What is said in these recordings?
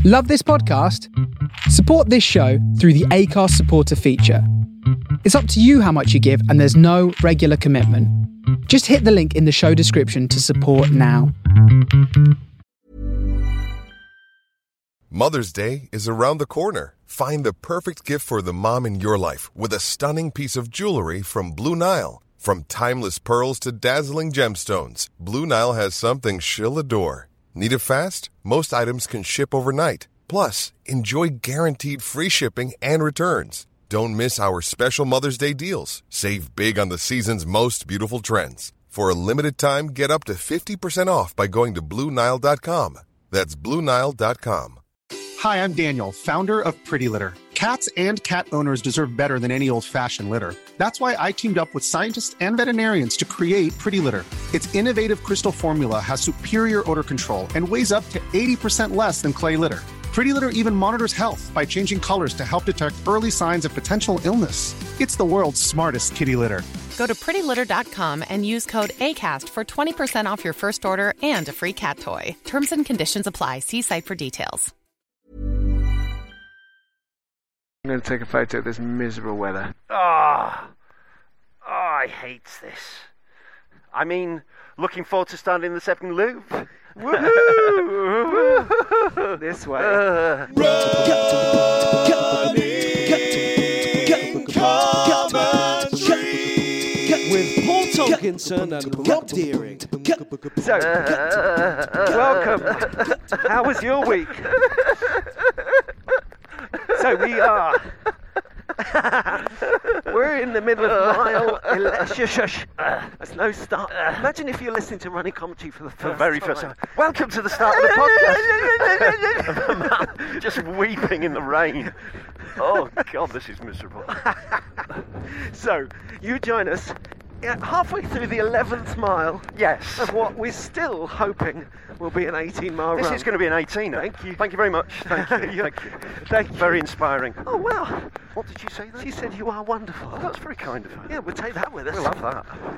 Love this podcast? Support this show through the Acast supporter feature. It's up to you how much you give, and there's no regular commitment. Just hit the link in the show description to support now. Mother's Day is around the corner. Find the perfect gift for the mom in your life with a stunning piece of jewelry from Blue Nile. From timeless pearls to dazzling gemstones, Blue Nile has something she'll adore. Need it fast? Most items can ship overnight. Plus, enjoy guaranteed free shipping and returns. Don't miss our special Mother's Day deals. Save big on the season's most beautiful trends. For a limited time, get up to 50% off by going to BlueNile.com. That's BlueNile.com. Hi, I'm Daniel, founder of Pretty Litter. Cats and cat owners deserve better than any old-fashioned litter. That's why I teamed up with scientists and veterinarians to create Pretty Litter. Its innovative crystal formula has superior odor control and weighs up to 80% less than clay litter. Pretty Litter even monitors health by changing colors to help detect early signs of potential illness. It's the world's smartest kitty litter. Go to prettylitter.com and use code ACAST for 20% off your first order and a free cat toy. Terms and conditions apply. See site for details. I'm going to take a photo of this miserable weather. I hate this. I mean, looking forward to starting the second loop. Woohoo! This way. With Paul Tolkinson and Rob Deering. So, welcome. How was your week? So we're in the middle of mile 11. Shush. There's no start. Imagine if you're listening to running commentary for the first time. Welcome to the start of the podcast. A man just weeping in the rain. Oh God, this is miserable. So, you join us halfway through the 11th mile. Yes. Of what we're still hoping will be an 18-mile run. This is going to be an 18er. Thank you. Thank you very much. Thank you. Thank you. Very inspiring. Oh, wow. What did you say then? She said you are wonderful. Oh, that's very kind of her. Yeah, we'll take that with us. We'll have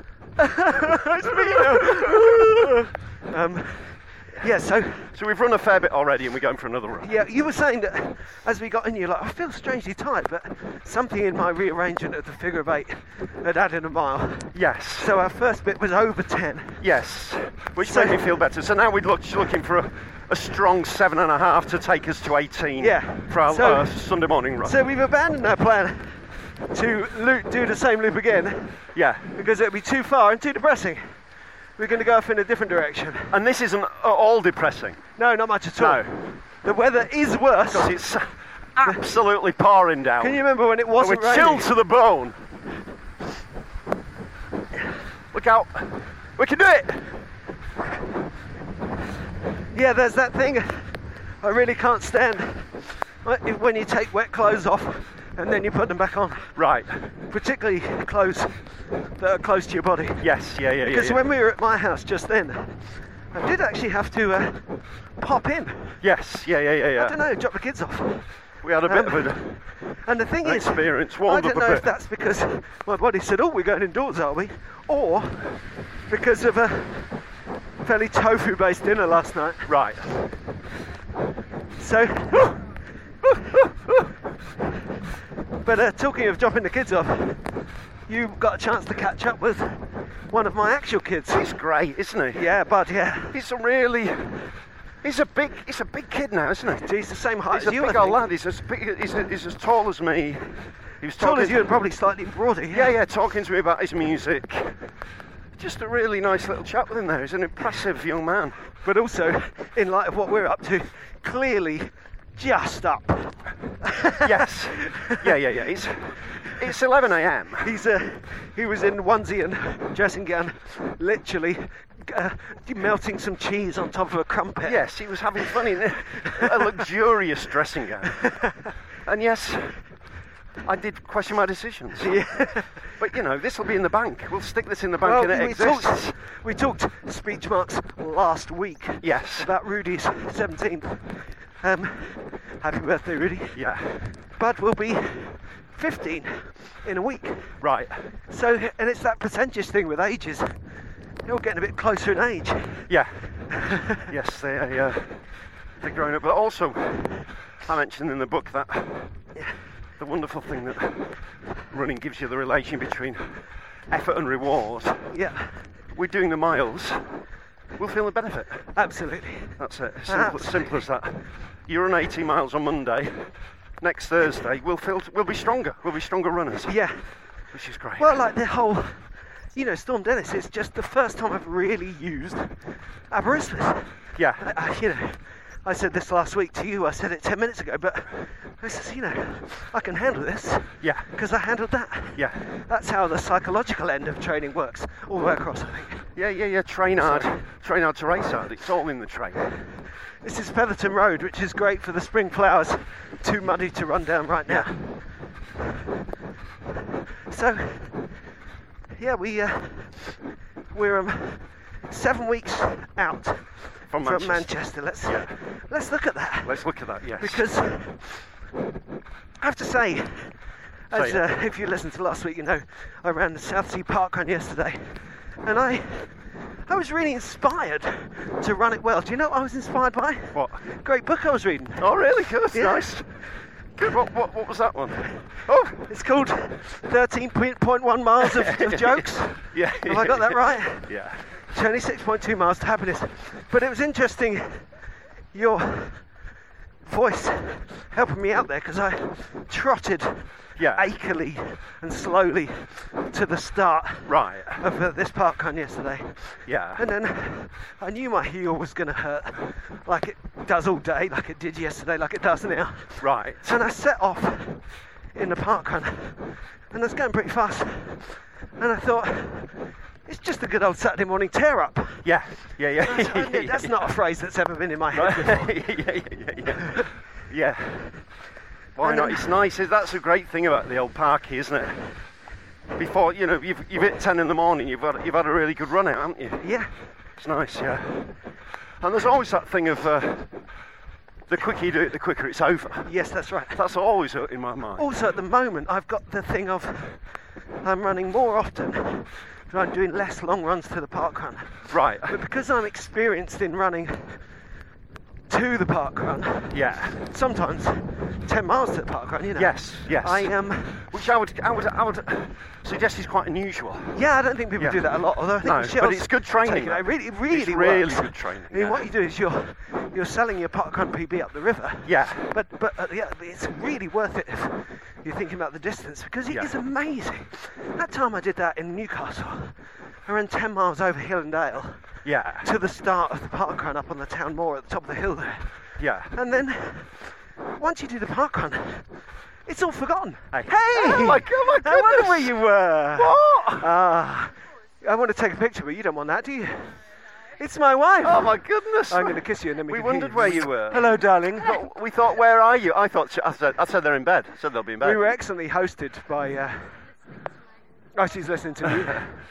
that. Yeah, so we've run a fair bit already and we're going for another run. Yeah, you were saying that as we got in, you're like, I feel strangely tight, but something in my rearrangement of the figure of 8 had added a mile. Yes. So our first bit was over 10. Yes, which made me feel better. So now we're looking for a strong 7.5 to take us to 18 for our Sunday morning run. So we've abandoned our plan to do the same loop again. Yeah. Because it would be too far and too depressing. We're going to go off in a different direction. And this isn't all depressing. No, not much at all. No. The weather is worse. Because it's absolutely pouring down. Can you remember when it wasn't raining? We're chilled to the bone. Look out. We can do it. Yeah, there's that thing I really can't stand. When you take wet clothes off and then you put them back on. Right. Particularly clothes that are close to your body. Yes, yeah. Because when we were at my house just then, I did actually have to pop in. Yes, yeah. I don't know, drop the kids off. We had a bit of and the thing is, experience. I don't know if that's because my body said, oh, we're going indoors, are we? Or because of a fairly tofu-based dinner last night. Right. So... But talking of dropping the kids off, you got a chance to catch up with one of my actual kids. He's great, isn't he? Yeah, bud, yeah. He's a big kid now, isn't he? He's the same height as you, He's a big old lad. He's as tall as me. He was tall as you and probably slightly broader. Yeah, talking to me about his music. Just a really nice little chat with him there. He's an impressive young man. But also, in light of what we're up to, clearly just up. Yes. Yeah. It's 11 a.m. He was in onesie and dressing gown, literally melting some cheese on top of a crumpet. Yes, he was having fun in a luxurious dressing gown. And yes, I did question my decisions. Yeah. But this will be in the bank. We'll stick this in the bank and it exists. We talked speech marks last week. Yes. About Rudy's 17th. Happy birthday, Rudy. Yeah. Bud will be 15 in a week. Right. So, and it's that percentage thing with ages. They're all getting a bit closer in age. Yeah. Yes, they're growing up. But also, I mentioned in the book that the wonderful thing that running gives you the relation between effort and reward. Yeah. We're doing the miles, we'll feel the benefit. Absolutely. That's it. Simple as that. You run 80 miles on Monday. Next Thursday, we'll be stronger. We'll be stronger runners. Yeah. Which is great. Well, like the whole, Storm Dennis is just the first time I've really used Aberystwyth. Yeah. I said this last week to you. I said it 10 minutes ago, but I said, I can handle this. Yeah. Because I handled that. Yeah. That's how the psychological end of training works, all the way across, I think. Yeah. Train hard to race hard. It's all in the train. This is Featherton Road, which is great for the spring flowers. Too muddy to run down right now. Yeah. So, yeah, we're 7 weeks out from Manchester. Let's look at that. Let's look at that. Yes. Because I have to say, if you listened to last week, I ran the Southsea Park Run yesterday, and I was really inspired to run it well. Do you know what I was inspired by? What? Great book I was reading. Oh, really? Good. Yeah. Nice. Good. What was that one? Oh, it's called 13.1 miles of jokes. Yeah. Have I got that right? Yeah. 26.2 miles to happiness. But it was interesting, your voice helping me out there, because I trotted acily and slowly to the start of this park run yesterday. Yeah. And then I knew my heel was going to hurt, like it does all day, like it did yesterday, like it does now. Right. And I set off in the park run, and I was going pretty fast. And I thought, it's just a good old Saturday morning tear up. Yeah. That's not a phrase that's ever been in my head before. Yeah. Why not? It's nice. That's a great thing about the old parky, isn't it? Before you've hit 10 in the morning, you've had a really good run out, haven't you? Yeah. It's nice, yeah. And there's always that thing of the quicker you do it, the quicker it's over. Yes, that's right. That's always in my mind. Also, at the moment, I've got the thing of I'm running more often, but I'm doing less long runs to the park run. Right. But because I'm experienced in running to the park run, sometimes 10 miles to the park run, Yes. I am, which I would suggest is quite unusual. Yeah, I don't think people do that a lot. Although I think Michelle's but it's good training. It really it's works. Really good training. I mean, what you do is you're selling your park run PB up the river. Yeah. But it's really worth it if you're thinking about the distance, because it is amazing. That time I did that in Newcastle, I ran 10 miles over hill and dale. Yeah. To the start of the park run up on the town moor at the top of the hill there. Yeah. And then once you do the park run, it's all forgotten. Hey! Oh my goodness! I wonder where you were. What? I want to take a picture, but you don't want that, do you? It's my wife. Oh my goodness! I'm going to kiss you, and then we wondered where you were. Hello, darling. We thought, where are you? I said they're in bed. I said they'll be in bed. We were excellently hosted by. Oh, she's listening to me.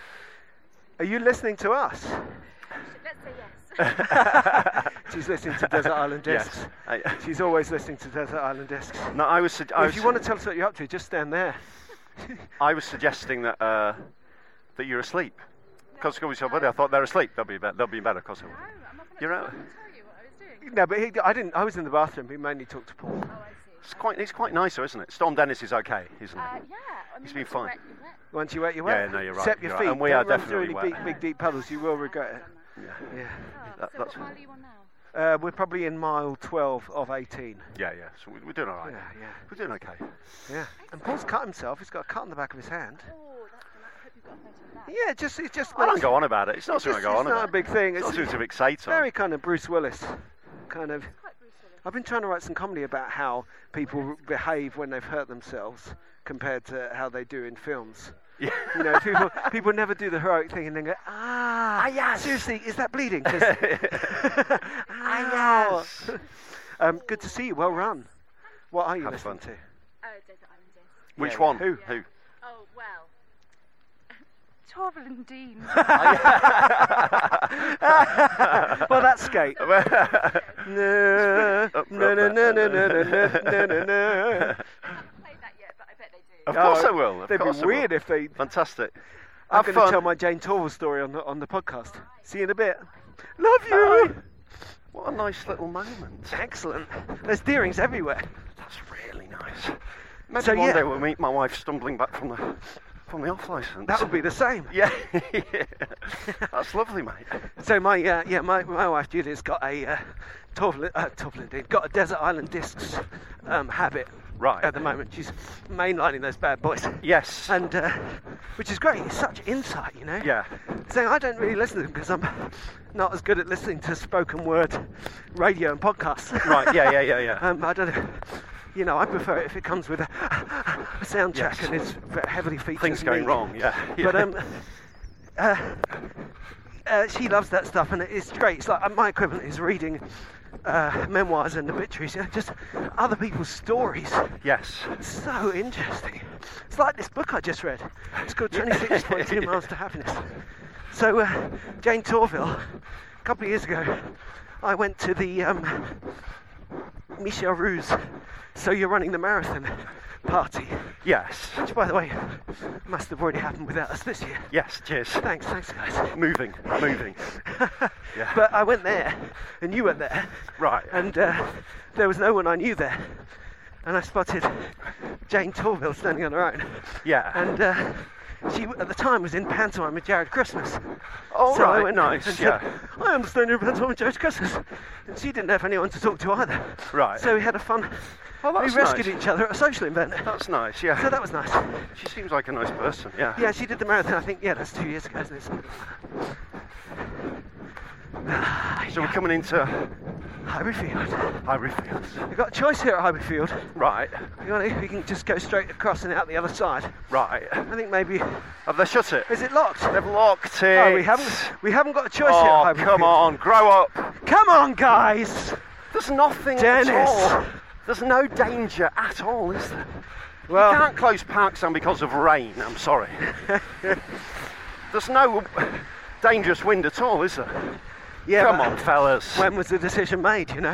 Are you listening to us? Let's say yes. She's listening to Desert Island Discs. Yes. She's always listening to Desert Island Discs. No, if you want to tell us what you're up to, just stand there. I was suggesting that that you're asleep. Because I thought they're asleep. They'll be in bed, of course. No, I'm not You're out. tell you what I was doing. No, but I didn't. I was in the bathroom. He mainly talked to Paul. Oh, I see. It's quite nice, though, isn't it? Storm Dennis is okay, isn't it? Yeah. I mean, He's been fine. Once you wet, you wet. Yeah, no, you're right. Except your You're feet. right. And we Don't are run definitely through any wet. big deep puddles. You will regret it. Yeah. So That's what mile are you on now? We're probably in mile 12 of 18. Yeah. So we're doing all right. Yeah. We're doing okay. Yeah. And Paul's cut himself. He's got a cut on the back of his hand. Oh, that's I hope you've got a photo of that. Yeah, it just. I don't go on about it. It's not something I go on about. It's not a big thing. It's not something to fixate on. Very kind of Bruce Willis. Kind of. Quite Bruce Willis. I've been trying to write some comedy about how people behave when they've hurt themselves compared to how they do in films. Yeah. You know, people never do the heroic thing and then go, yes. Seriously, is that bleeding? Yes. Good to see you. Well run. What are you listening to? Desert Island Discs. Which one? Who? Oh, well. Torval and Dean. Well, that's skate. No. Played that yet, but I bet they do. Of course I will. They'd be weird if they. Fantastic. I'm going to tell my Jane Torval story on the podcast. See you in a bit. Love you. What a nice little moment. Excellent. There's Deerings everywhere. That's really nice. Maybe So, one yeah. day we'll meet my wife stumbling back from the off licence. That would be the same. Yeah. That's lovely, mate. So my wife Julia's got a got a Desert Island Discs habit Right. at the moment. She's mainlining those bad boys. Yes. And which is great. It's such insight, you know. Yeah. So I don't really listen to them because I'm not as good at listening to spoken word radio and podcasts. Right. Yeah. I don't know. You know, I prefer it if it comes with a soundtrack Yes. and it's heavily featured. Things going me. wrong. Yeah. But she loves that stuff, and it's great. It's like my equivalent is reading memoirs and obituaries, you know, just other people's stories. Yes. It's so interesting. It's like this book I just read. It's called 26.2 Miles to Happiness. So Jane Torville, a couple of years ago, I went to the Michel Roux's So You're Running the Marathon party, Yes. which, by the way, must have already happened without us this year. Yes. Cheers. Thanks guys. Moving. Yeah. But I went there, and you went there, Right. and there was no one I knew there, and I spotted Jane Torville standing on her own, Yeah. and she at the time was in pantomime with Jared Christmas. Oh, So I right. went Nice. and Yeah. said, I understand you're in pantomime with Jared Christmas, and she didn't have anyone to talk to either. Right. So we had a fun. Oh, that's we rescued nice. each other at a social event. That's nice. Yeah. So that was nice. She seems like a nice person. Yeah. Yeah, she did the marathon. I think that's 2 years ago, isn't it? Something like So we're coming into that. Highbury Field. Highbury Fields. We've got a choice here at Highbury Field. Right. We can just go straight across and out the other side. Right. I think maybe. Have they shut it? Is it locked? They've locked it. Oh, we haven't got a choice here at Oh, Highbury come Field. on, grow up. Come on, guys! There's nothing Dennis. at all. There's no danger at all, is there? Well, You can't close parks down because of rain, I'm sorry. There's no dangerous wind at all, is there? yeah, Come but on, fellas. When was the decision made, you know?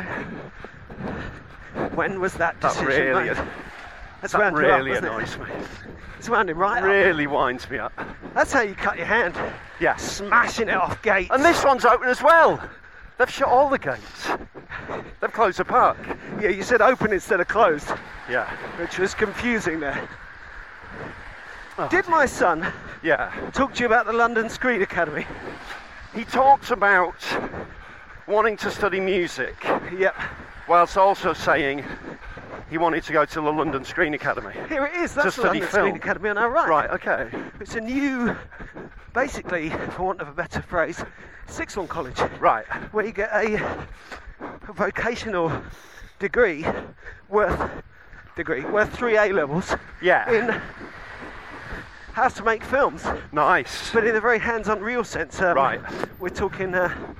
When was that That decision really, made? That's that wound you up, really wasn't it? annoys me. It's wounding right up. Really winds me up. That's how you cut your hand. Yes. Smashing it off gates. And this one's open as well. They've shut all the gates. They've closed the park. Yeah, you said open instead of closed, Yeah. which was confusing there. Oh, Did my son Yeah. talk to you about the London Screen Academy? He talked about wanting to study music, Yep. whilst also saying he wanted to go to the London Screen Academy. Here it is. That's the study London film. Screen Academy on our right. Right, okay. It's a new, basically, for want of a better phrase, sixth form college, Right. where you get a vocational degree worth 3 A levels Yeah. in how to make films, Nice. but in a very hands-on, real sense. Right. We're talking,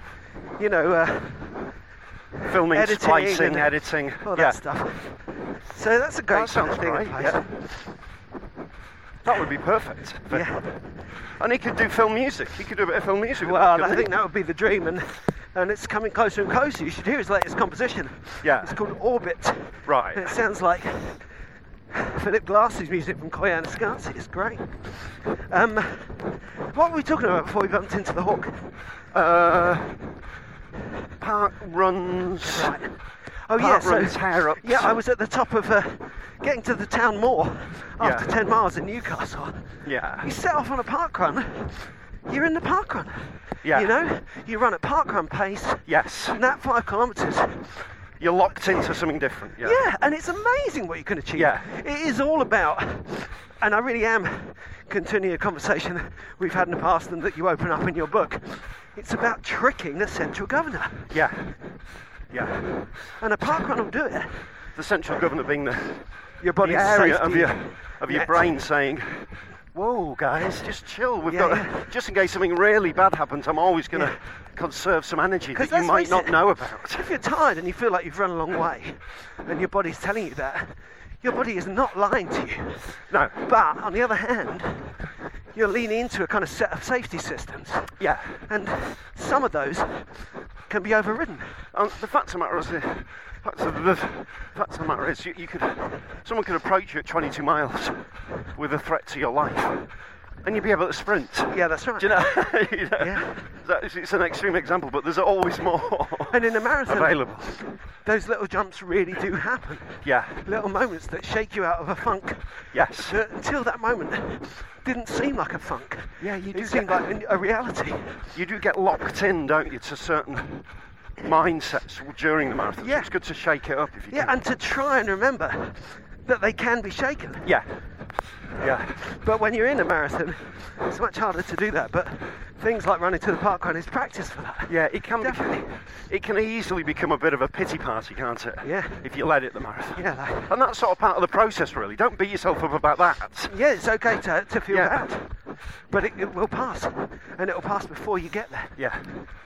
Filming, editing splicing, and editing. all Yeah. that stuff. So that's a great That sounds thing in great, place. yeah. That would be perfect. for Yeah. him. And he could do film music. He could do a bit of film music. with Well, that, I couldn't think he? that would be the dream, and it's coming closer and closer. You should hear his latest composition. Yeah. It's called Orbit. Right. And it sounds like Philip Glass's music from Koyana Scarsi. It's great. What were we talking about before we bumped into the Hawk? Park runs. Right. Oh, Park yeah, so runs, hair ups. yeah, I was at the top of getting to the town moor after Yeah. 10 miles in Newcastle. Yeah. You set off on a park run, you're in the park run. Yeah. You know, you run at park run pace, Yes. and that 5 kilometres. You're locked into something different. Yeah. Yeah, and it's amazing what you can achieve. Yeah. It is all about, and I really am continuing a conversation that we've had in the past and that you open up in your book. It's about tricking the central governor. Yeah. Yeah. And a park run will do it. The central governor being the Your body's area safety of your net. brain saying, "Whoa, guys, just chill. We've Yeah, got yeah. just in case something really bad happens. I'm always going to Yeah. conserve some energy 'Cause that you let's might face not it, know about." If you're tired and you feel like you've run a long way, and your body's telling you that, your body is not lying to you. No. But on the other hand, you're leaning into a kind of set of safety systems, Yeah. and some of those can be overridden. And the fact of the matter is, someone could approach you at 22 miles with a threat to your life. and you'd be able to sprint. Yeah, that's right. Do you know? Yeah. It's an extreme example, but there's always more. And in a marathon, available. Those little jumps really do happen. Yeah. Little moments that shake you out of a funk. Yes. That until that moment didn't seem like a funk. Yeah, you do. It seemed like a reality. You do get locked in, don't you, to certain mindsets during the marathon. Yeah. So it's good to shake it up if you can. Yeah, and to try and remember that they can be shaken. Yeah. Yeah. But when you're in a marathon, it's much harder to do that. But things like running to the park run is practice for that. Yeah, it can Definitely. it can easily become a bit of a pity party, can't it? Yeah. If you let it, the marathon. Yeah, And that's sort of part of the process, really. Don't beat yourself up about that. yeah, it's okay to feel Yeah. bad, but it will pass, and it will pass before you get there. Yeah.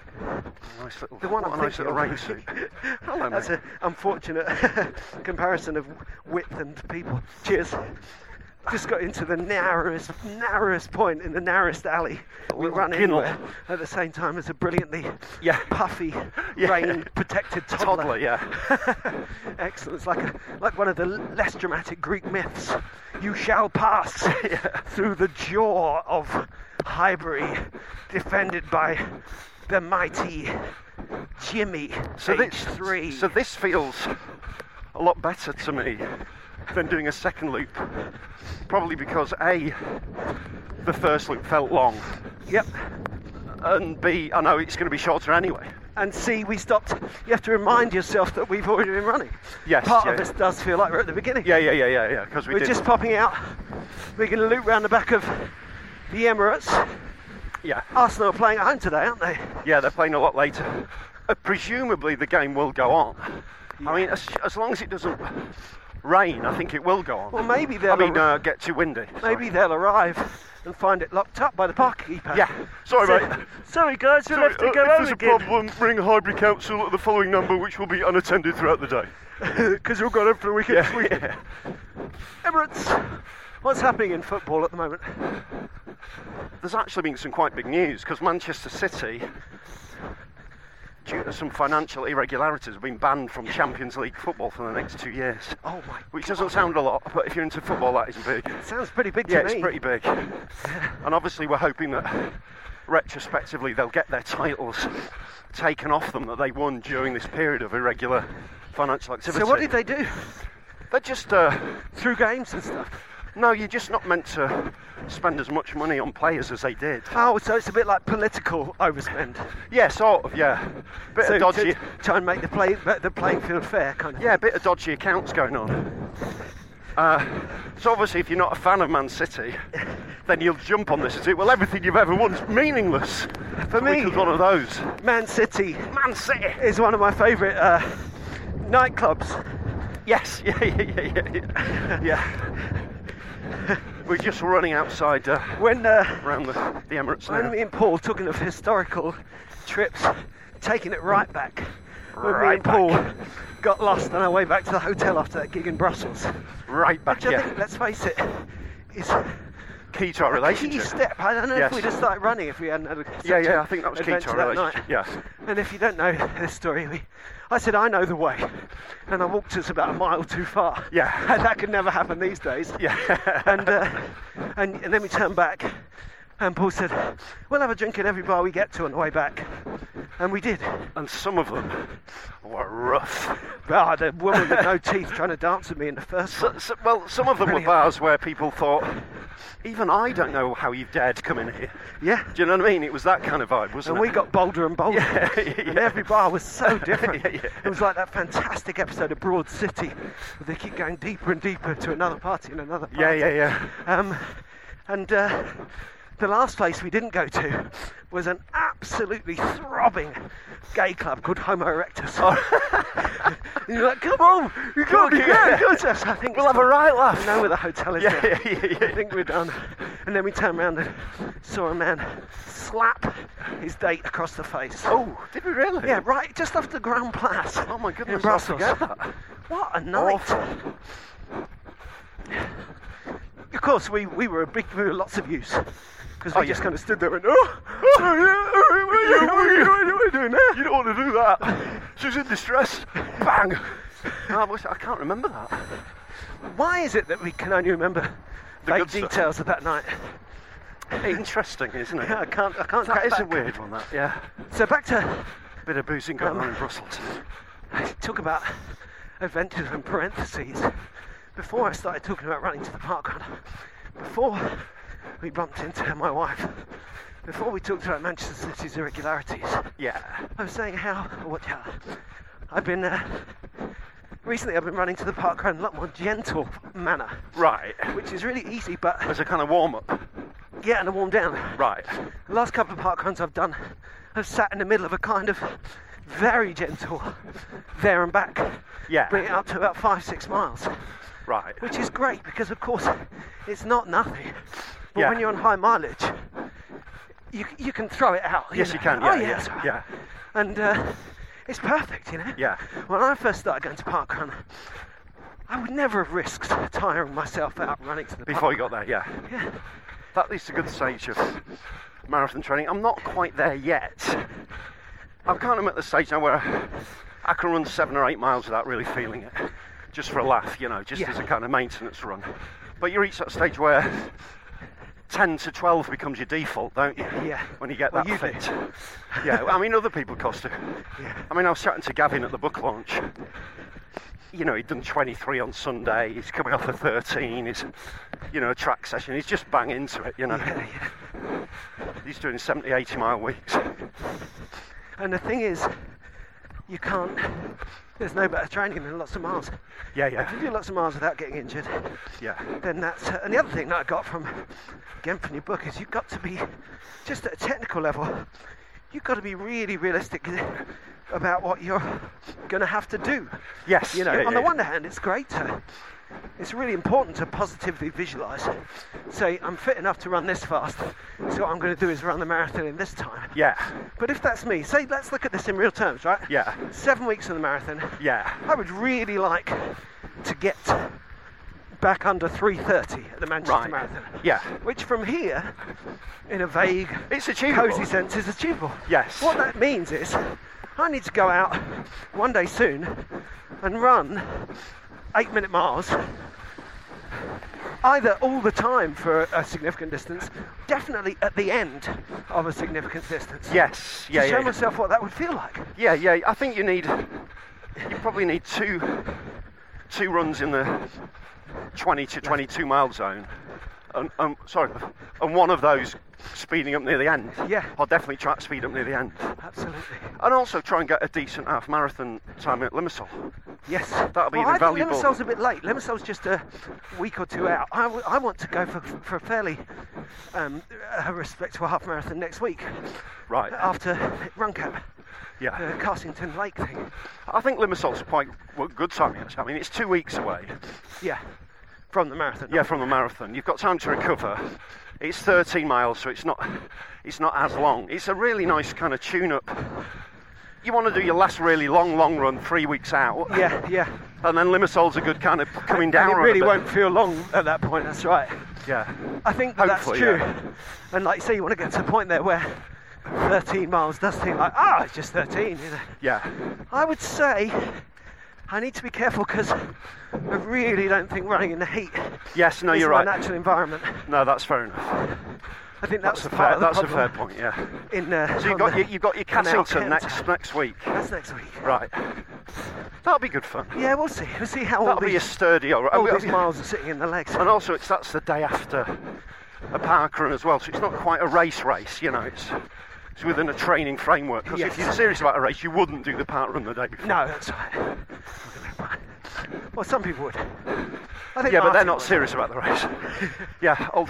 Nice little, The one what I'm a nice thinking little of. rain suit. Hello, That's mate. an unfortunate comparison of width and people. Cheers. Just got into the narrowest point in the narrowest alley. We Little run ginnel. anywhere at the same time as a brilliantly Yeah. puffy, Yeah. rain-protected toddler. Toddler, yeah. Excellent. It's like one of the less dramatic Greek myths. You shall pass through the jaw of Highbury, defended by the mighty Jimmy, age 3. So this feels a lot better to me than doing a second loop. Probably because A, the first loop felt long, Yep. and B, I know it's going to be shorter anyway. And C, we stopped. You have to remind yourself that we've already been running. Yes, Part yeah. of us does feel like we're at the beginning. Yeah, because We're just popping out. We're going to loop round the back of the Emirates. Yeah, Arsenal are playing at home today, aren't they? yeah, they're playing a lot later. Presumably the game will go on. I mean, as long as it doesn't rain, I think it will go on. Well, maybe they'll get too windy. maybe they'll arrive and find it locked up by the park keeper. Yeah, sorry, So- mate. Sorry, guys, we'll have to go home again. problem, ring Highbury Council at the following number, which will be unattended throughout the day. Because we've got home for the weekend. Yeah. Emirates, what's happening in football at the moment? There's actually been some quite big news, because Manchester City, due to some financial irregularities, have been banned from Champions League football for the next 2 years. Oh my! Which doesn't sound a lot, but if you're into football, that is big. Sounds pretty big to Yeah, me. it's pretty big. And obviously we're hoping that retrospectively they'll get their titles taken off them that they won during this period of irregular financial activity. So what did they do? They're just... Through games and stuff? No, you're just not meant to spend as much money on players as they did. Oh, so it's a bit like political overspend. Yeah, sort of, yeah. Bit So of dodgy... to try and make the playing field fair, kind of. Yeah, a bit of dodgy accounts going on. So obviously if you're not a fan of Man City, then you'll jump on this and say, well, everything you've ever won's meaningless. For me, Wickham's one of those. Man City Man City! is one of my favourite nightclubs. Yes, yeah. We're just running outside When around the Emirates when now. me and Paul took of historical trips, taking it right back. When me Right and Paul got lost on our way back to the hotel after that gig in Brussels. Right back, Which I yeah. think, let's face it, is Key to our a key relationship. step. I don't know Yes. if we'd have started running if we hadn't had Yeah, I think that was key to our relationship. Yeah. And if you don't know this story, I said, I know the way. And I walked us about a mile too far. Yeah. And that could never happen these days. Yeah. And then we turned back. And Paul said, we'll have a drink at every bar we get to on the way back. And we did. And some of them were rough. Ah, the woman with no teeth trying to dance with me in the first one. Well, some of them were Brilliant. bars where people thought, even I don't know how you've dared to come in here. Yeah. Do you know what I mean? It was that kind of vibe, wasn't And it? we got bolder and bolder. Yeah. And every bar was so different. Yeah. It was like that fantastic episode of Broad City where they keep going deeper and deeper to another party and another party. Yeah. And the last place we didn't go to was an absolutely throbbing gay club called Homo Erectus. And you're like, come on, you got to go to us. I think We'll have a right laugh. I know where the hotel is. Yeah, now. yeah. I think we're done. And then we turned around and saw a man slap his date across the face. Oh, did we really? Yeah, right, just off the Grand Place. Oh my in goodness, I Brussels. forget that. What a night! Awful. Of course, we were lots of use because Oh, we just yeah. kind of stood there and what are you doing there? You don't want to do that. She's in distress. Bang. I can't remember that. Why is it that we can only remember The vague good stuff. details of that night? Interesting, isn't it? I can't. That is a weird one. That, yeah. So back to Bit of boozing going on in Brussels. talk about adventures and parentheses. Before I started talking about running to the parkrun, before we bumped into my wife, before we talked about Manchester City's irregularities, Yeah. I was saying I've been recently I've been running to the parkrun in a lot more gentle manner, Right. which is really easy, but As a kind of warm-up. yeah, and a warm down. Right. The last couple of parkruns I've done, I've sat in the middle of a kind of very gentle there and back. Yeah. Bring it up to about 5-6 miles, Right. which is great because, of course, it's not nothing. But Yeah. when you're on high mileage, you can throw it out. Yes, you can. Oh, Yeah, that's right. yeah. And it's perfect, you know. Yeah. When I first started going to parkrun, I would never have risked tiring myself out running to the Before parkrun. you got there, yeah. Yeah. That is a good stage of marathon training. I'm not quite there yet. I'm kind of at the stage now where I can run 7 or 8 miles without really feeling it. Just for a laugh, you know, just Yeah. as a kind of maintenance run. But you reach that stage where 10 to 12 becomes your default, don't you? Yeah. When you get Well, that you fit. do. Yeah, I mean, other people cost it. Yeah. I mean, I was chatting to Gavin at the book launch. You know, he'd done 23 on Sunday, he's coming off a 13, he's, you know, a track session, he's just bang into it, you know. Yeah. He's doing 70, 80 mile weeks. And the thing is, there's no better training than lots of miles. Yeah, If yeah, you do lots of miles without getting injured, yeah. then that's... and the other thing that I got from your book is you've got to be, just at a technical level, you've got to be really realistic about what you're going to have to do. Yes, You know, yeah, on the yeah. one hand, it's great to... It's really important to positively visualise. Say, I'm fit enough to run this fast, so what I'm going to do is run the marathon in this time. Yeah, But if that's me, say, let's look at this in real terms, right? yeah, 7 weeks of the marathon. yeah. I would really like to get back under 3:30 at the Manchester Right. Marathon. Yeah. Which from here, in a vague, It's achievable. cosy sense, is achievable. Yes. What that means is, I need to go out one day soon and run 8-minute miles, either all the time for a significant distance, definitely at the end of a significant distance. Yes, yeah, To show yeah. myself what that would feel like. Yeah, yeah. I think you probably need two runs in the 20 to 22 mile zone, and one of those speeding up near the end. Yeah. I'll definitely try to speed up near the end, Absolutely. and also try and get a decent half marathon time at Limassol. Yes. That'll be I think invaluable. Limassol's a bit late. Limassol's just a week or two out. I want to go for a fairly respectable half marathon next week Right. after Runcap, Yeah. the Carsington Lake thing. I think Limassol's quite good timing. Actually, I mean, it's 2 weeks away. Yeah. From the marathon. Yeah, from the marathon. You've got time to recover. It's 13 miles, so it's not as long. It's a really nice kind of tune-up. You want to do your last really long run 3 weeks out. Yeah, yeah. And then Limassol's a good kind of coming down. And it on really a bit. won't feel long at that point, that's right. Yeah. I think that's Hopefully, true. yeah. And like you say, you want to get to the point there where 13 miles does seem like, it's just 13, you know. Yeah. I would say I need to be careful because I really don't think running in the heat Yes, no, is you're my right. natural environment. No, that's fair enough. I think That's that's a part fair. of the That's a problem fair point. Yeah. In, So you've got your Canal Cassington Kent. next week. That's next week. Right. That'll be good fun. Yeah, we'll see. We'll see how all That'll be a these, sturdy. all these miles are sitting in the legs. And also, that's the day after a park run as well, so it's not quite a race, you know, it's within a training framework, because if Yes. you're serious about a race, you wouldn't do the park run the day before. No, that's right. Well, some people would. I think Yeah, but they're Martin not would. serious about the race. Yeah, old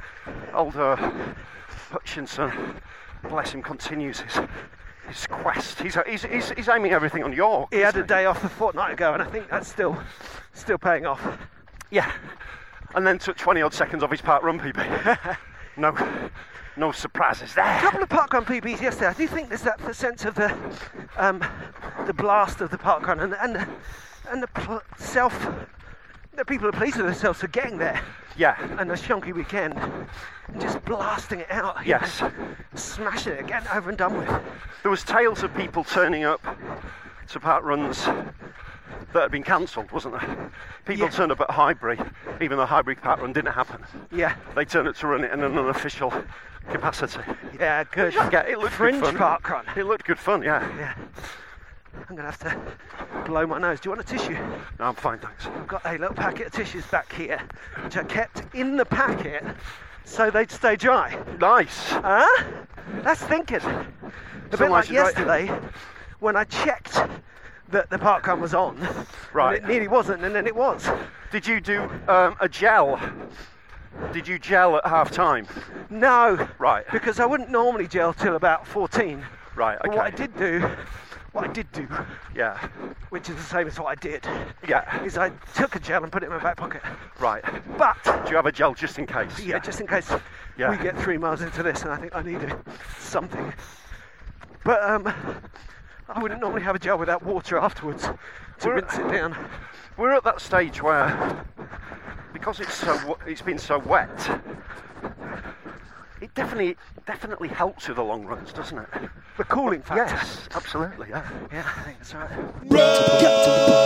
Hutchinson, bless him, continues his quest. He's aiming everything on York. He had a isn't day off a fortnight ago, and I think that's still paying off. Yeah, and then took 20 odd seconds off his park run PB. No surprises there. A couple of parkrun PBs yesterday. I do think there's that sense of the blast of the parkrun and the people are pleased with themselves for getting there. Yeah. And a chunky weekend, and just blasting it out. you Yes. know, smashing it, getting over and done with. There was tales of people turning up to park runs that had been cancelled, wasn't there? People Yeah. turned up at Highbury, even though Highbury Park Run didn't happen. Yeah. They turned up to run it in an unofficial capacity. Yeah, good. It looked Fringe good fun. park run. It looked good fun, yeah. Yeah. I'm going to have to blow my nose. Do you want a tissue? No, I'm fine, thanks. I've got a little packet of tissues back here, which I kept in the packet so they'd stay dry. Nice. That's thinking. A bit Someone like should write- yesterday when I checked that the park run was on. Right. And it nearly wasn't, and then it was. Did you do a gel? Did you gel at half time? No. Right. Because I wouldn't normally gel till about 14. Right, But okay. what I did do, Yeah. which is the same as what I did, Yeah. is I took a gel and put it in my back pocket. Right. But Do you have a gel just in case? yeah, just in case Yeah. we get 3 miles into this and I think I need something. But I wouldn't normally have a gel without water afterwards to We're- rinse it down. We're at that stage where, because it's been so wet, it definitely helps with the long runs, doesn't it? The cooling factor. Yes, absolutely. Yeah. Yeah, I think that's right.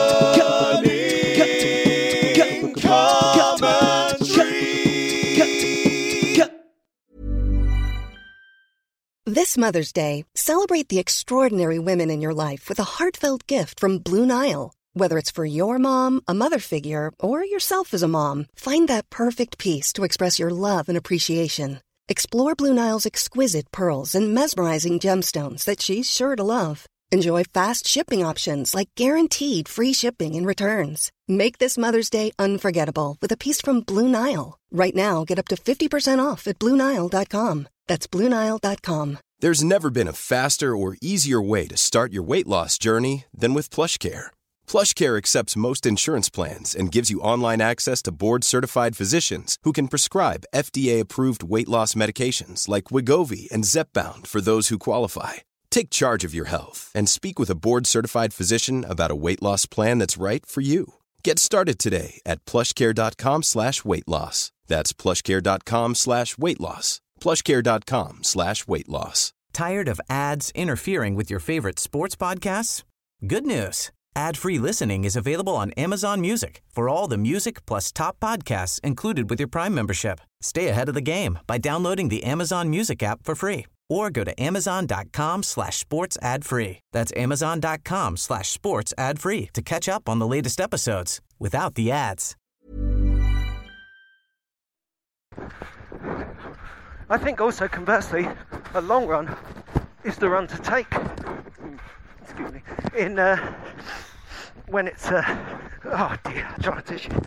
This Mother's Day, celebrate the extraordinary women in your life with a heartfelt gift from Blue Nile. Whether it's for your mom, a mother figure, or yourself as a mom, find that perfect piece to express your love and appreciation. Explore Blue Nile's exquisite pearls and mesmerizing gemstones that she's sure to love. Enjoy fast shipping options like guaranteed free shipping and returns. Make this Mother's Day unforgettable with a piece from Blue Nile. Right now, get up to 50% off at BlueNile.com. That's BlueNile.com. There's never been a faster or easier way to start your weight loss journey than with PlushCare. PlushCare accepts most insurance plans and gives you online access to board-certified physicians who can prescribe FDA-approved weight loss medications like Wegovy and Zepbound for those who qualify. Take charge of your health and speak with a board-certified physician about a weight loss plan that's right for you. Get started today at plushcare.com/weight loss. That's plushcare.com/weight loss. plushcare.com/weight loss. Tired of ads interfering with your favorite sports podcasts? Good news. Ad-free listening is available on Amazon Music for all the music plus top podcasts included with your Prime membership. Stay ahead of the game by downloading the Amazon Music app for free or go to amazon.com/sports ad free. That's amazon.com/sports ad free to catch up on the latest episodes without the ads. I think also, conversely, a long run is the run to take. Excuse me. When it's oh dear, I dropped my tissue.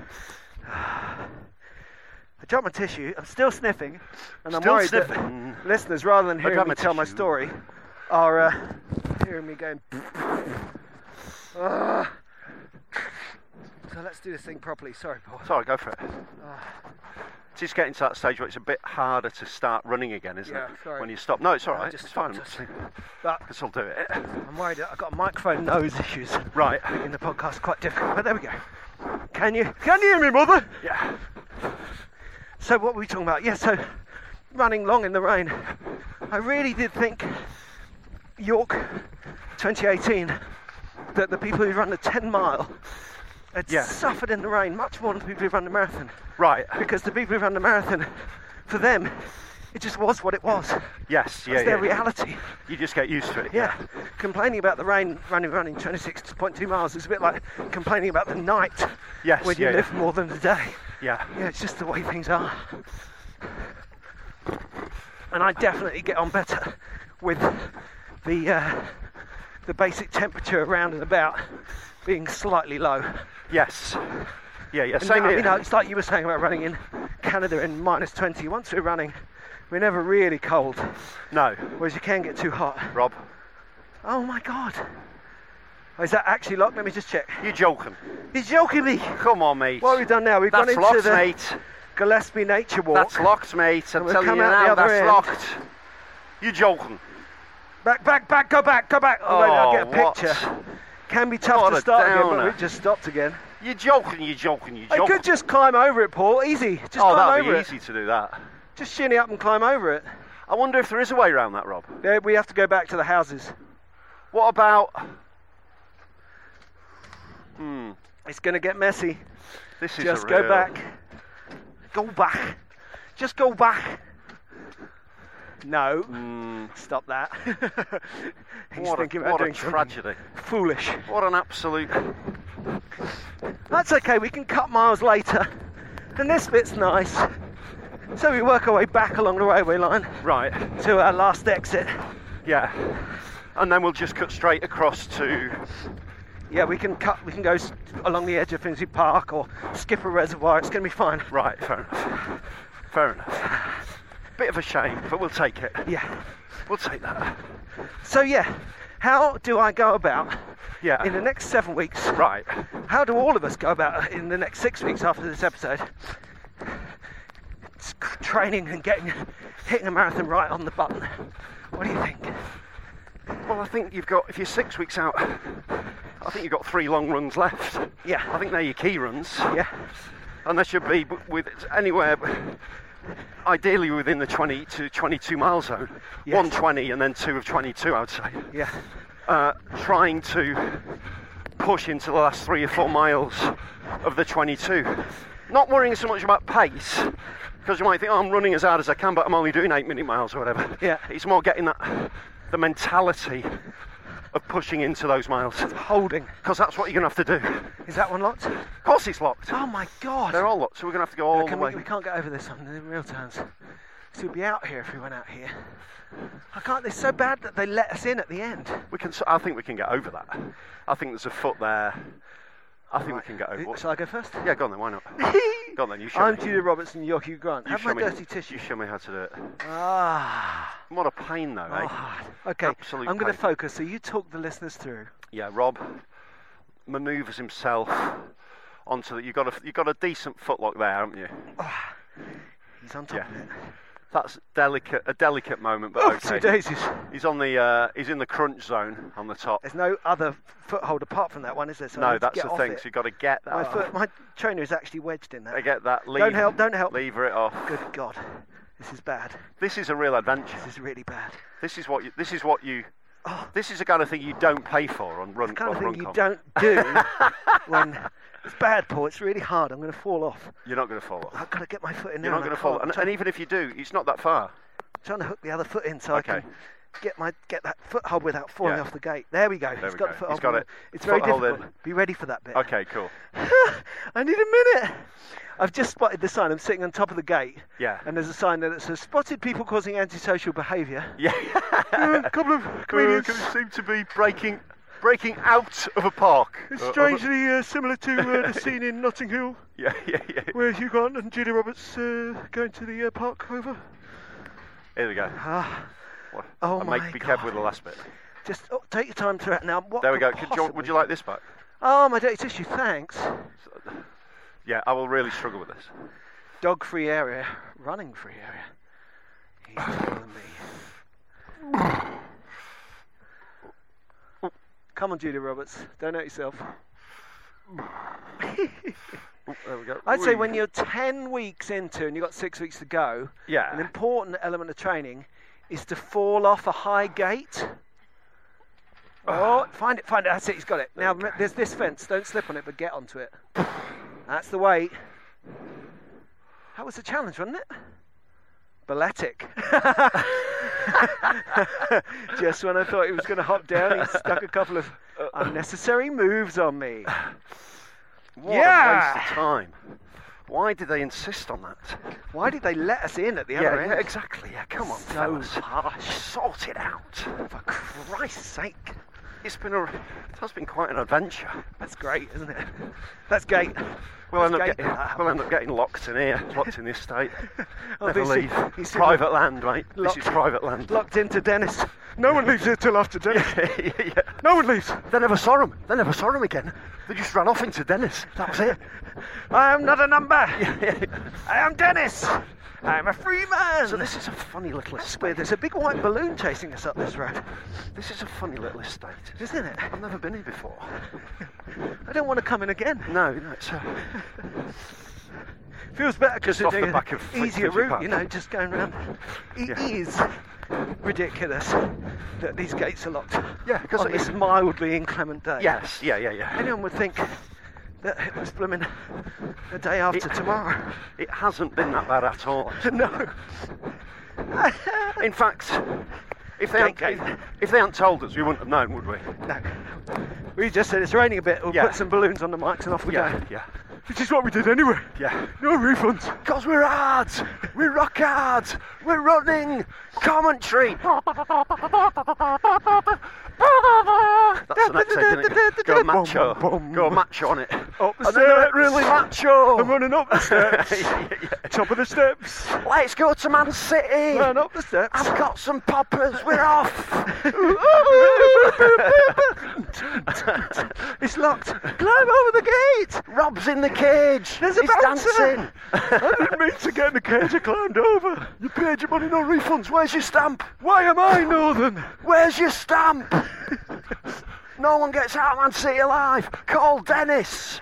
I dropped my tissue. I'm still sniffing, and I'm Still worried sniffing? that listeners, rather than hearing dropped me my tell my tissue. story, are hearing me going. So let's do this thing properly. Sorry, Paul. Sorry, go for it. It's just getting to that stage where it's a bit harder to start running again, isn't Yeah, it? sorry. When you stop. No, it's all right. just It's fine. stopped us. But This will do it. I'm worried that I've got microphone nose issues. Right. Making the podcast quite difficult. But there we go. Can you hear me, mother? Yeah. So what were we talking about? Yeah, so running long in the rain. I really did think York 2018 that the people who run the 10 mile had Yeah. suffered in the rain much more than the people who run the marathon. Right. Because the people who run the marathon, for them, it just was what it was. Yes. Yeah. It's their yeah. reality. You just get used to it. Yeah. Complaining about the rain, running 26.2 miles is a bit like complaining about the night Yes, when you yeah, live yeah. more than the day. Yeah. Yeah, it's just the way things are. And I definitely get on better with the basic temperature around and about being slightly low. Yes. Yeah. Yeah. And Same now, here. you know, it's like you were saying about running in Canada in -20. Once we're running, we're never really cold, No. whereas you can get too hot. Rob, Oh my God. Oh, is that actually locked? Let me just check. you joking? He's joking me. Come on, mate. What have we done now? We've That's gone into locked, the mate. Gillespie Nature Walk. That's locked, mate. I'm And we've telling come you out now, the other that's end. locked. You joking? Back, go back. Oh, wait, I'll get a what? picture. Can be tough What to a start again, but downer. we've just stopped again. You joking? I could just climb over it, Paul. Easy. Just Oh, climb that'd over be it. easy to do that. Just shinny up and climb over it. I wonder if there is a way around that, Rob. Yeah, we have to go back to the houses. What about... It's going to get messy. This is Just a go real... back. Go back. Just go back. No. Stop that. He's thinking about doing a tragedy. something foolish. What an absolute... That's okay, we can cut miles later. And this bit's nice. So we work our way back along the railway line. Right. To our last exit. Yeah. And then we'll just cut straight across to... Yeah, we can go along the edge of Finsbury Park or skip a reservoir. It's going to be fine. Right, fair enough. Fair enough. Bit of a shame, but we'll take it. Yeah. We'll take that. So yeah, how do I go about in the next 7 weeks? Right. How do all of us go about in the next 6 weeks after this episode? It's training and hitting a marathon right on the button. What do you think? Well, I think if you're 6 weeks out, I think you've got 3 long runs left. Yeah. I think they're your key runs. Yeah. And they should be with anywhere, ideally within the 20 to 22 mile zone. Yes. 120 and then 2 of 22, I would say. Yeah. Trying to push into the last 3 or 4 miles of the 22. Not worrying so much about pace, because you might think, I'm running as hard as I can, but I'm only doing 8-minute miles or whatever. Yeah. It's more getting the mentality of pushing into those miles. Holding. Because that's what you're going to have to do. Is that one locked? Of course it's locked. Oh my God. They're all locked, so we're going to have to go all the way. We can't get over this on the real terms. So we'd be out here if we went out here. I can't. They're so bad that they let us in at the end. I think we can get over that. I think there's a foot there. I think we can get over. Shall I go first? Yeah, go on then. Why not? Go on then. You show I'm me. Julia Robertson. You're Hugh Grant. Have my dirty tissue. You show me how to do it. Ah. What a pain, though, eh? Okay. Absolute I'm going to pain. focus. So you talk the listeners through. Yeah, Rob manoeuvres himself onto the. You've got a decent footlock there, haven't you? He's on top of it. That's a delicate moment, but okay. Oopsie daisies. He's on the. He's in the crunch zone on the top. There's no other foothold apart from that one, is there? So no, that's the thing. So you've got to get that. My trainer is actually wedged in that. I get that. Don't help. Lever it off. Good God, this is bad. This is a real adventure. This is really bad. This is what you. This is the kind of thing you don't pay for on run. The kind of thing you Runcom. don't do when it's bad, Paul. It's really hard. I'm going to fall off. You're not going to fall off. I've got to get my foot in there. You're not going to fall. And even if you do, it's not that far. I'm trying to hook the other foot in so I can get that foothold without falling off the gate. There we go. He's got the foothold. He's got it. It's very difficult. Be ready for that bit. Okay, cool. I need a minute. I've just spotted the sign. I'm sitting on top of the gate. Yeah. And there's a sign there that says, "Spotted people causing antisocial behaviour." Yeah. A couple of comedians seem to be breaking out of a park. It's strangely similar to the scene in Notting Hill. Yeah. Where Hugh Grant and Julia Roberts going to the park over. Here we go. Be careful with the last bit. Just take your time through it now. There we go. Would you like this back? Oh, my dirty tissue, thanks. Yeah, I will really struggle with this. Dog-free area, running-free area. He's telling me. Come on, Julia Roberts. Don't hurt yourself. There we go. I'd say when you're 10 weeks into and you've got 6 weeks to go, an important element of training is to fall off a high gate. Oh, find it. That's it. He's got it. Now, there's this fence. Don't slip on it, but get onto it. That's the weight. That was a challenge, wasn't it? Balletic. Just when I thought he was going to hop down, he stuck a couple of unnecessary moves on me. What a waste of time. Why did they insist on that? Why did they let us in at the other end? Yeah, exactly. Yeah, come on, fellas. Harsh. Sort it out. For Christ's sake. It has been quite an adventure. That's great, isn't it? That's gate. We'll end up getting locked in here, locked in the estate. Never leave. Private land, mate. This is private land. Locked into Dennis. No one leaves here till after Dennis. Yeah. No one leaves. They never saw him. Again. They just ran off into Dennis. That was it. I am not a number. I am Dennis. I am a free man. So this is a funny little estate. Weird. There's a big white balloon chasing us up this road. This is a funny little estate, isn't it? I've never been here before. I don't want to come in again. No. It's Feels better because Just it's off the an back of easier Fiji route, Park. you know, just going around. It is ridiculous that these gates are locked on this mildly inclement day. Yes, yeah. Anyone would think that it was blooming the day after tomorrow. It hasn't been that bad at all. No. In fact, if they hadn't told us, we wouldn't have known, would we? No. We just said it's raining a bit, we'll put some balloons on the mics and off we go. Yeah. Which is what we did anyway. Yeah. No refunds. Because we're hard. We're rock hard. We're running. Commentary. That's the next thing, isn't it? Go macho. Go macho on it. Up the and steps. Really macho. I'm running up the steps. Top of the steps. Let's go to Man City. Run up the steps. I've got some poppers. We're off. It's locked. Climb over the gate. Rob's in the cage. There's a He's bouncer. dancing. I didn't mean to get in the cage. I climbed over. You paid your money, no refunds. Where's your stamp? Why am I Northern? Where's your stamp? No one gets out of Man City alive. Call Dennis.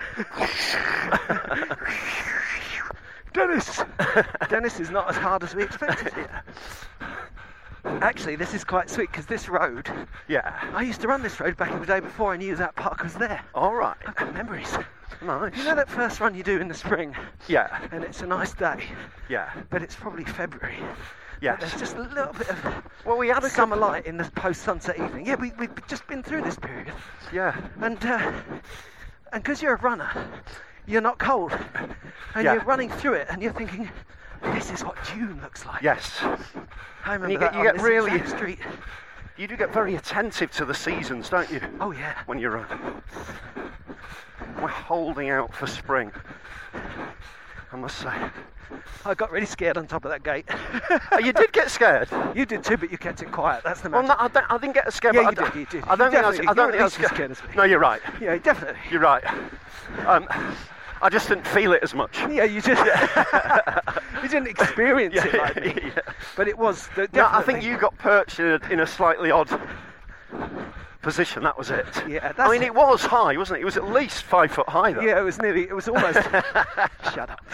Dennis is not as hard as we expected. Actually, this is quite sweet because this road. Yeah. I used to run this road back in the day before I knew that park was there. All right. I've got memories. Nice. You know that first run you do in the spring? Yeah. And it's a nice day. Yeah. But it's probably February. Yes. But there's just a little bit of we had a summer light in the post-sunset evening. Yeah, we've just been through this period. Yeah. And because you're a runner, you're not cold. And you're running through it and you're thinking, this is what June looks like. Yes. I remember you that get on this really exact street. You do get very attentive to the seasons, don't you? Oh yeah. When you run. We're holding out for spring, I must say. I got really scared on top of that gate. Oh, you did get scared. You did too, but you kept it quiet. That's the Well, magic. no, I didn't get scared. Yeah, but you did. I don't think I was. I don't think I was scared as me. No, you're right. Yeah, definitely. You're right. I just didn't feel it as much. Yeah, you just you didn't experience it like me. Yeah. But it was definitely. No, I think you got perched in a slightly odd position. That was it. Yeah, I mean, it was high, wasn't it? It was at least 5 foot high, though. Yeah, it was almost. Shut up.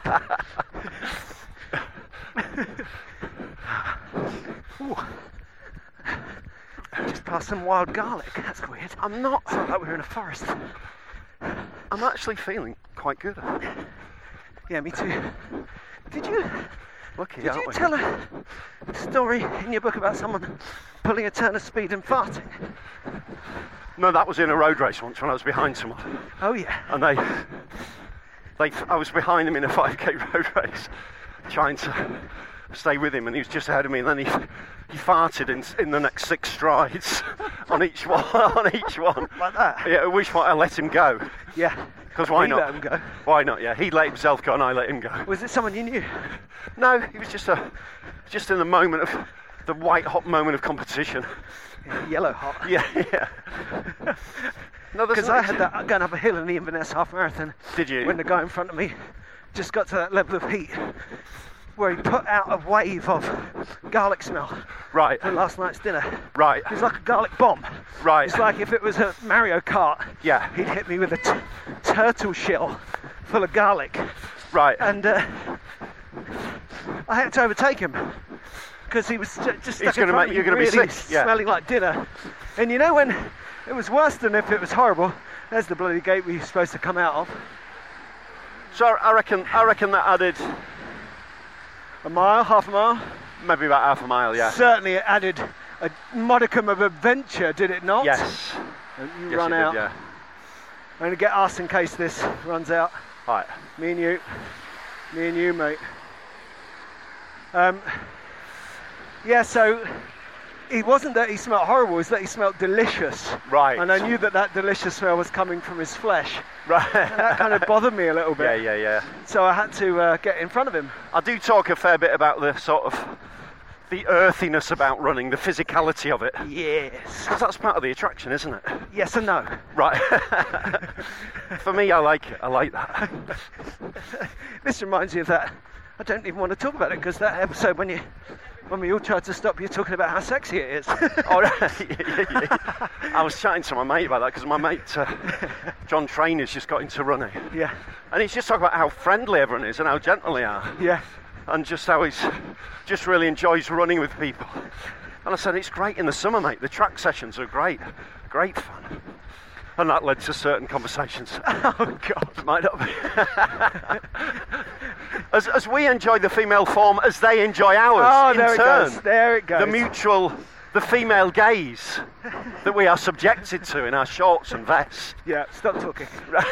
Just past some wild garlic. That's weird. It's not like we're in a forest. I'm actually feeling quite good. Yeah, me too. Did you Did you tell a story in your book about someone pulling a turn of speed and farting? No, that was in a road race once when I was behind someone. Oh yeah. And I was behind him in a 5k road race, trying to stay with him, and he was just ahead of me, and then he farted in the next 6 strides on each one. Like that? Yeah, at which point I let him go. Yeah. Because why You not? let him go? Why not? Yeah, he let himself go and I let him go. Was it someone you knew? No, he was just in the moment of the white hot moment of competition. Yeah, yellow hot. Yeah. No, because I had that going up a hill in the Inverness half marathon. Did you? When the guy in front of me just got to that level of heat where he put out a wave of garlic smell. Right. For last night's dinner. Right. It was like a garlic bomb. Right. It's like if it was a Mario Kart. Yeah. He'd hit me with a turtle shell full of garlic. Right. And I had to overtake him because he was just stuck in front of me, you're going to really be sick. Yeah. Smelling like dinner. And you know when it was worse than if it was horrible? There's the bloody gate we were supposed to come out of. So I reckon that added a mile, half a mile? Maybe about half a mile, yeah. Certainly it added a modicum of adventure, did it not? Yes. And you yes, run out. Did, yeah. I'm going to get us in case this runs out. Right. Me and you, mate. Yeah, so it wasn't that he smelled horrible, it was that he smelled delicious. Right. And I knew that delicious smell was coming from his flesh. Right. And that kind of bothered me a little bit. Yeah. So I had to get in front of him. I do talk a fair bit about the sort of the earthiness about running, the physicality of it. Yes. Because that's part of the attraction, isn't it? Yes and no. Right. For me, I like it. I like that. This reminds me of that. I don't even want to talk about it because that episode when you when we all tried to stop you talking about how sexy it is. Oh, yeah. I was chatting to my mate about that because my mate John Trainer's just got into running. Yeah. And he's just talking about how friendly everyone is and how gentle they are. Yeah. And just how he's just really enjoys running with people. And I said, it's great in the summer, mate. The track sessions are great fun. And that led to certain conversations. Oh, God. Might not be. as we enjoy the female form as they enjoy ours. Oh, in there turn, it goes. There it goes. The female gaze that we are subjected to in our shorts and vests. Yeah, stop talking.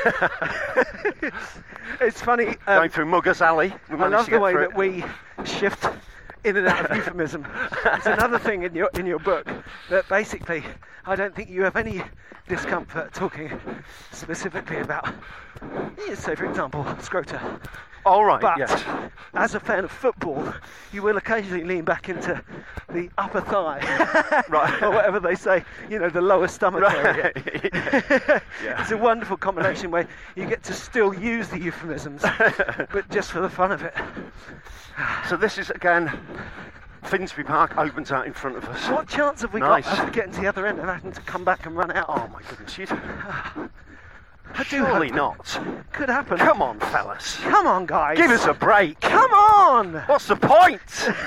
It's funny. Going through Muggers Alley. I love the way that we shift in and out of euphemism. It's another thing in your book that basically I don't think you have any discomfort talking specifically about, say for example, scrota. All right, but yes. As a fan of football, you will occasionally lean back into the upper thigh, right, or whatever they say, the lower stomach area. Yeah. It's a wonderful combination where you get to still use the euphemisms, but just for the fun of it. So this is, again, Finsbury Park opens out in front of us. What chance have we got of getting to the other end and having to come back and run out? Oh my goodness, Surely not. Could happen. Come on, fellas. Come on, guys. Give us a break. Come on. What's the point?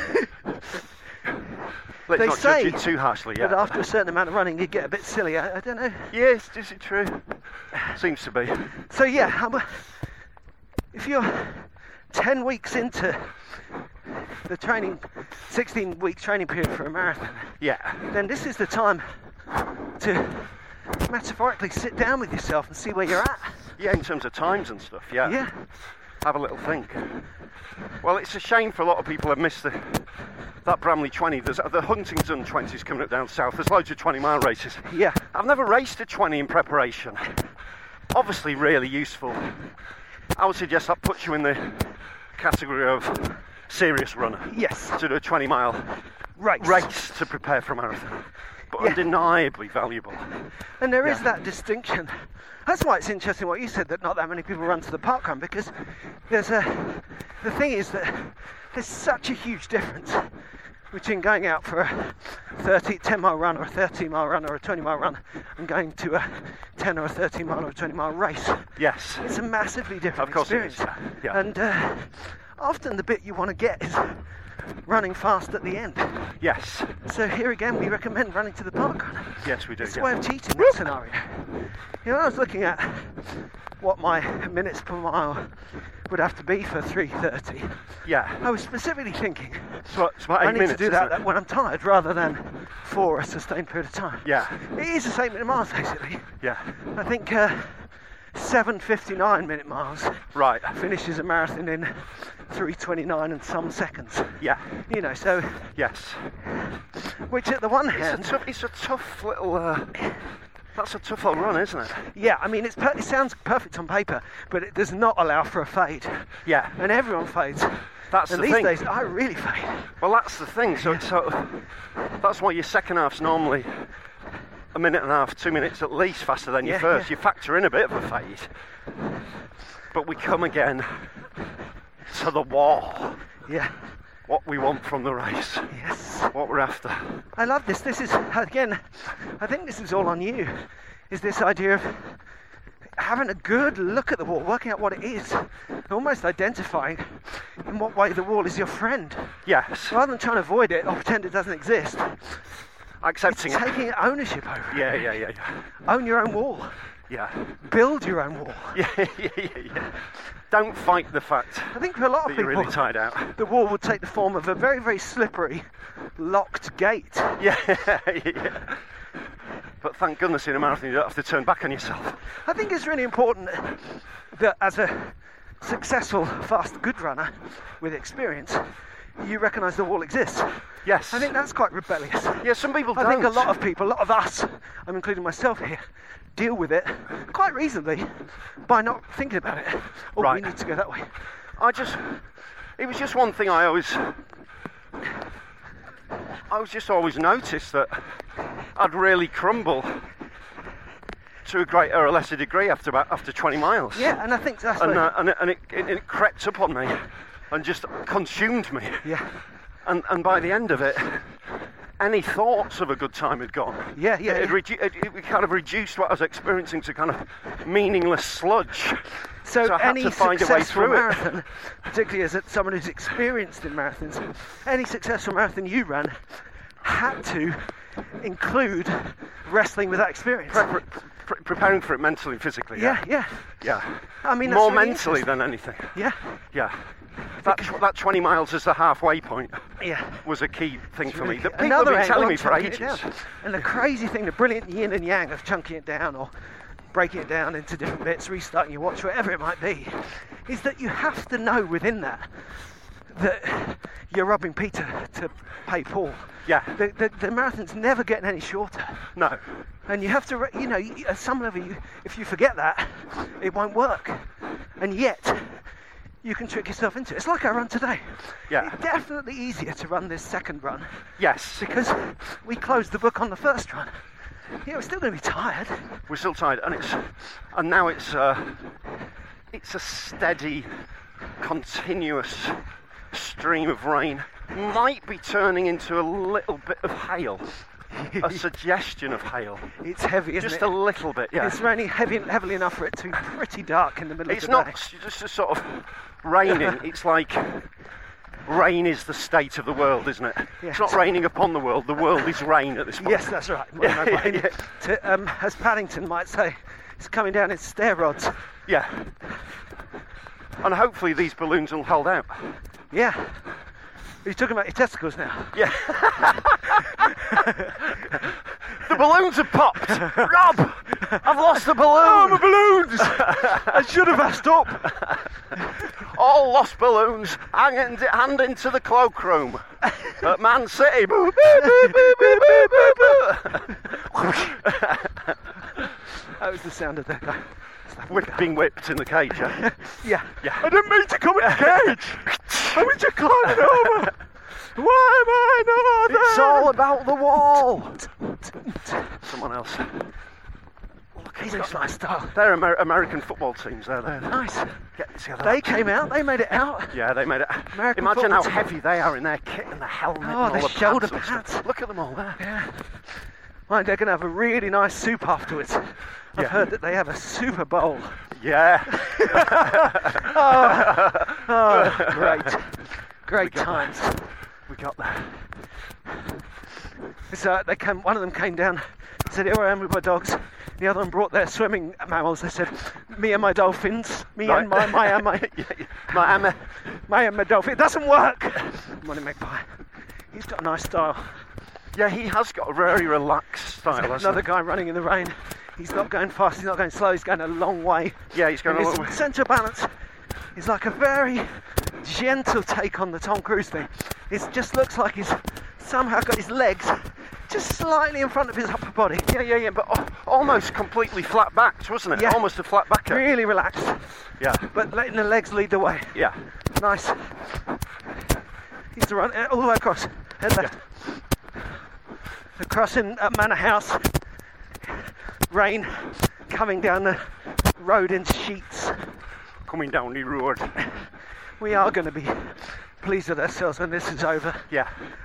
Let's they not say judge it too harshly yet. But after a certain amount of running, you get a bit silly. I don't know. Yes, is it true? Seems to be. So yeah, if you're 10 weeks into the 16-week training period for a marathon, then this is the time to metaphorically sit down with yourself and see where you're at. Yeah, in terms of times and stuff, yeah. Yeah. Have a little think. Well, it's a shame for a lot of people have missed that Bramley 20. There's the Huntingdon 20s coming up down south. There's loads of 20-mile races. Yeah. I've never raced a 20 in preparation. Obviously really useful. I would suggest that puts you in the category of serious runner. Yes. To do a 20-mile race to prepare for a marathon. But undeniably valuable. And there is that distinction. That's why it's interesting what you said, that not that many people run to the parkrun, because the thing is that there's such a huge difference between going out for a 10-mile run or a 30-mile run or a 20-mile run and going to a 10 or a 30-mile or a 20-mile race. Yes. It's a massively different of course experience. It is. Yeah. And often the bit you want to get is running fast at the end. Yes. So here again, we recommend running to the parkrun. Yes, we do. It's a way of cheating that scenario. I was looking at what my minutes per mile would have to be for 3:30. Yeah. I was specifically thinking, it's about 8 I need minutes, to do that when I'm tired rather than for a sustained period of time. Yeah. It is the same minute miles basically. Yeah. I think 7:59 minute miles. Right. Finishes a marathon in 3:29 and some seconds. Yeah. So. Yes. Which at the one hand, it's a tough little. That's a tough little run, isn't it? Yeah, I mean, it sounds perfect on paper, but it does not allow for a fade. Yeah. And everyone fades. That's and the these thing. days, I really fade. Well, that's the thing. So that's why your second half's normally a minute and a half, 2 minutes at least faster than your first. You factor in a bit of a fade. But we come again to the wall. Yeah. What we want from the race. Yes. What we're after. I love this. This is, again, I think this is all on you, is this idea of having a good look at the wall, working out what it is, almost identifying in what way the wall is your friend. Yes. Rather than trying to avoid it or pretend it doesn't exist. Accepting it's taking ownership over it. Yeah. Own your own wall. Yeah. Build your own wall. Yeah. Don't fight the fact I think for a lot of that people, you're really tied out. The wall would take the form of a very, very slippery, locked gate. Yeah. But thank goodness in a marathon you don't have to turn back on yourself. I think it's really important that as a successful, fast, good runner with experience, you recognise the wall exists. Yes. I think that's quite rebellious. Yeah, some people don't. I think a lot of people, a lot of us, I'm including myself here, deal with it quite reasonably by not thinking about it. Oh, right. We need to go that way. It was just one thing I just always noticed that I'd really crumble to a greater or lesser degree after 20 miles. Yeah, and I think that's and it crept up on me and just consumed me. Yeah. And by the end of it, any thoughts of a good time had gone. It kind of reduced what I was experiencing to kind of meaningless sludge. So I had any to find a way successful through marathon, it. particularly as someone who's experienced in marathons, any successful marathon you ran had to include wrestling with that experience. Preparing for it mentally and physically. Yeah. I mean, that's more really mentally than anything. Yeah. That 20 miles as the halfway point. Yeah. Was a key thing for me. Really That people have been telling me for chunking it ages. down. And the crazy thing, the brilliant yin and yang of chunking it down or breaking it down into different bits, restarting your watch, whatever it might be, is that you have to know within that you're robbing Peter to pay Paul. Yeah. The marathon's never getting any shorter. No. And you have to, at some level, if you forget that, it won't work. And yet, you can trick yourself into it. It's like I run today. Yeah. It's definitely easier to run this second run. Yes. Because we closed the book on the first run. Yeah, we're still going to be tired. We're still tired, and now it's a steady, continuous stream of rain. Might be turning into a little bit of hail. A suggestion of hail. It's heavy, isn't it? Just a little bit, yeah. It's raining heavily enough for it to be pretty dark in the middle of the day. It's not just a sort of raining. It's like rain is the state of the world, isn't it? Yes. It's not raining upon the world is rain at this point. Yes, that's right. As Paddington might say, it's coming down in stair rods. Yeah. And hopefully these balloons will hold out. Yeah. You're talking about your testicles now? Yeah. The balloons have popped. Rob, I've lost the balloon. Oh, my balloons! I should have asked up. All lost balloons, hand into the cloakroom at Man City. That was the sound of that guy. Being whipped in the cage, yeah? Yeah. I didn't mean to come in the cage. I was just climbing over. Why am I not there? It's all about the wall. Someone else. Look, he's got nice style. They're American football teams. They're nice. Getting together. They came out. They made it out. Yeah, they made it. American Imagine how team. heavy they are in their kit and the helmet and all the the shoulder pads. pads. Look at them all there. Yeah. Right, they're going to have a really nice soup afterwards. I've heard that they have a Super Bowl. Yeah. Great times. We got there. So one of them came down, said, "Here I am with my dogs." The other one brought their swimming mammals. They said, "Me and my dolphins. And my dolphin." It doesn't work. Money Magpie. He's got a nice style. Yeah, he has got a very relaxed style. Another guy running in the rain. He's not going fast, he's not going slow, he's going a long way. Yeah, he's going a long way. His centre balance is like a very gentle take on the Tom Cruise thing. It just looks like he's somehow got his legs just slightly in front of his upper body. Yeah, but almost completely flat backed, wasn't it? Yeah. Almost a flat backer. Really relaxed. Yeah. But letting the legs lead the way. Yeah. Nice. He's to run all the way across. Head left. The crossing at Manor House. Rain coming down the road in sheets. Coming down the road. We are going to be pleased with ourselves when this is over. Yeah.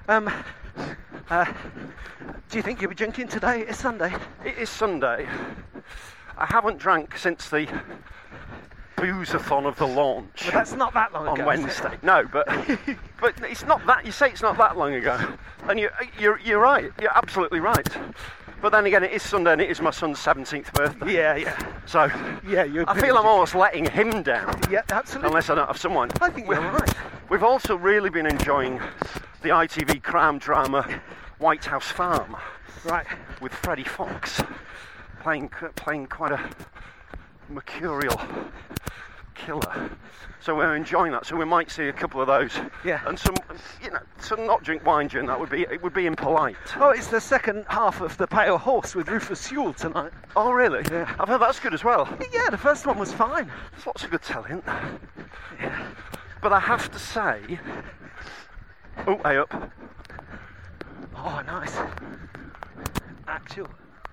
Do you think you'll be drinking today? It's Sunday. It is Sunday. I haven't drank since the booze-a-thon of the launch. But that's not that long ago. On Wednesday. No, but it's not that. You say it's not that long ago, and you're right. You're absolutely right. But then again, it is Sunday and it is my son's 17th birthday. Yeah. So I feel I'm almost letting him down. Yeah, absolutely. Unless I don't have someone. I think you're right. We've also really been enjoying the ITV crime drama White House Farm. Right. With Freddie Fox playing quite a mercurial killer. So we're enjoying that. So we might see a couple of those. Yeah. And some not drink wine during that would be impolite. Oh, it's the second half of The Pale Horse with Rufus Sewell tonight. Oh, really? Yeah. I've heard that's good as well. Yeah, the first one was fine. There's lots of good talent. Yeah. But I have to say... Oh, hey up. Oh, nice. Actual.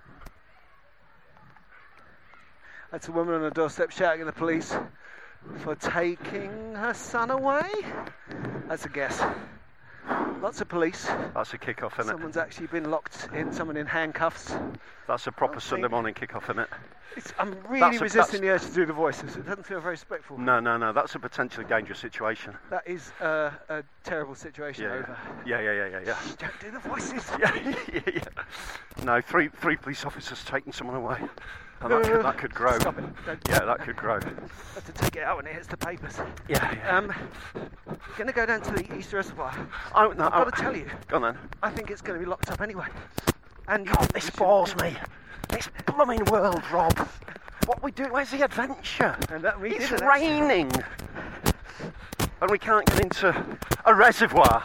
That's a woman on the doorstep shouting at the police for taking her son away? That's a guess. Lots of police. That's a kick-off, isn't it? Someone's actually been locked in, someone in handcuffs. That's a proper Sunday morning kick-off, isn't it? I'm really resisting the urge to do the voices. It doesn't feel very respectful. No. That's a potentially dangerous situation. That is a terrible situation. Over. Yeah. Shh, don't do the voices. Yeah. No, three police officers taking someone away. And that could grow. Stop it. That could grow. Have to take it out when it hits the papers. Yeah. We're going to go down to the East Reservoir. I've got to tell you. Go on then. I think it's going to be locked up anyway. And God, this bores me. This blooming world, Rob. What we do? Where's the adventure? It's raining. And we can't get into a reservoir.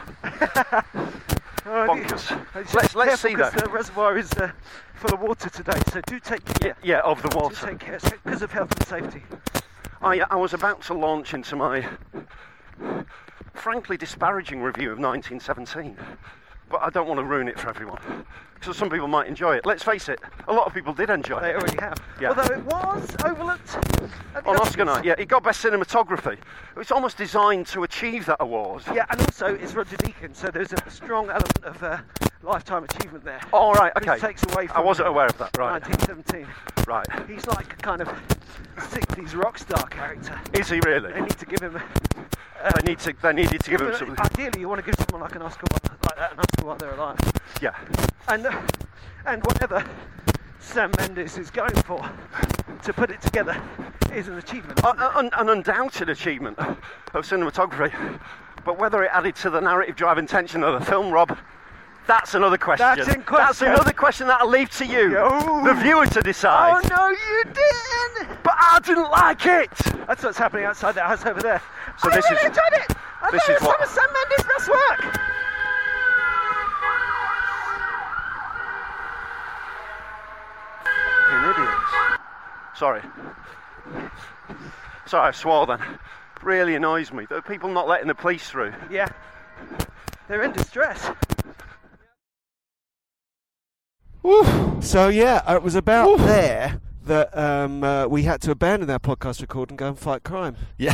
Bonkers. Let's see that. The reservoir is full of water today, so do take care. Yeah, of the water. Do take care, because of health and safety. I was about to launch into my frankly disparaging review of 1917, but I don't want to ruin it for everyone, because some people might enjoy it. Let's face it, a lot of people did enjoy it. They already have. Yeah. Although it was overlooked on Oscar night. Yeah, it got best cinematography. It's almost designed to achieve that award. Yeah, and also it's Roger Deakins, so there's a strong element of lifetime achievement there. All right, okay. Which takes away from I wasn't aware of that. Right. 1917. Right. He's like a kind of 60s rock star character. Is he really? They need to give him. They needed to give him something. Ideally, you want to give someone like an Oscar like that an Oscar while they're alive. Yeah. And whatever Sam Mendes is going for, to put it together, is an achievement. An undoubted achievement of cinematography. But whether it added to the narrative driving tension of the film, Rob, that's another question. That's another question that I'll leave to you, the viewer, to decide. Oh no, you didn't! But I didn't like it! That's what's happening outside that house over there. So I really enjoyed it! I thought it was some of Sam Mendes' best work! Idiots. Sorry, I swore then. It really annoys me. There are people not letting the police through. Yeah. They're in distress. So yeah, it was about there that we had to abandon our podcast record and go and fight crime. Yeah.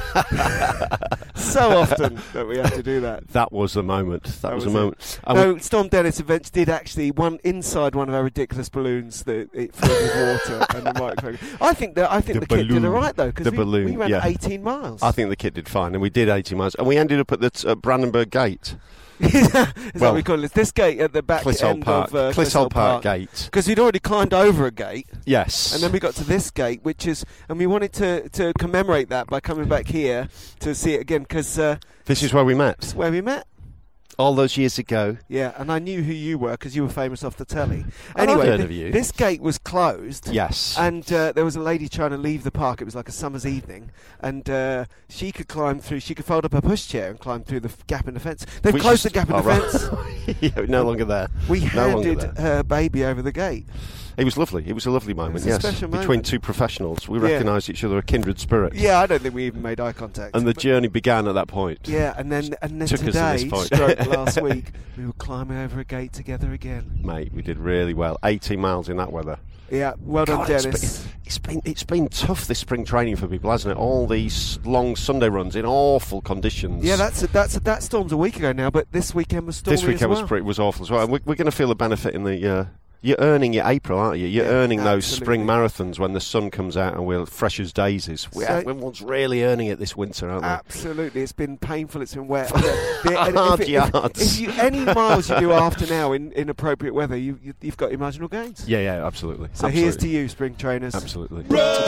So often that we had to do that. That was the moment. That was the moment. No, Storm Dennis Events did actually inside one of our ridiculous balloons that it filled with water and the microphone. I think the kid did all right though, because we ran 18 miles. I think the kid did fine, and we did 18 miles, and we ended up at the Brandenburg Gate. Is what we call it? This gate at the back end of Clissold Park Gate. Because we'd already climbed over a gate. Yes. And then we got to this gate, and we wanted to commemorate that by coming back here to see it again, because this is where we met. This is where we met. All those years ago. Yeah, and I knew who you were because you were famous off the telly. Anyway, I've heard of you. This gate was closed. Yes. And there was a lady trying to leave the park. It was like a summer's evening. And she could climb through, she could fold up her pushchair and climb through the gap in the fence. They've closed the gap in the fence. Yeah, no longer there. We handed her baby over the gate. It was lovely. It was a lovely moment, yes. Special moment. Between two professionals. We recognised each other, a kindred spirit. Yeah, I don't think we even made eye contact. And the journey began at that point. Yeah, and then took today, us to this point. stroke last week, we were climbing over a gate together again. Mate, we did really well. 18 miles in that weather. Yeah, well done, Dennis. It's been tough, this spring training for people, hasn't it? All these long Sunday runs in awful conditions. Yeah, that storm's a week ago now, but this weekend was stormy. This weekend as well. was awful as well. And we're going to feel the benefit in the. You're earning your April, aren't you? You're earning those spring marathons when the sun comes out and we're fresh as daisies. Everyone's really earning it this winter, aren't they? Absolutely. It's been painful. It's been wet. Hard yards. If any miles you do after now in appropriate weather, you've got your marginal gains. Yeah, absolutely. So here's to you, spring trainers. Absolutely.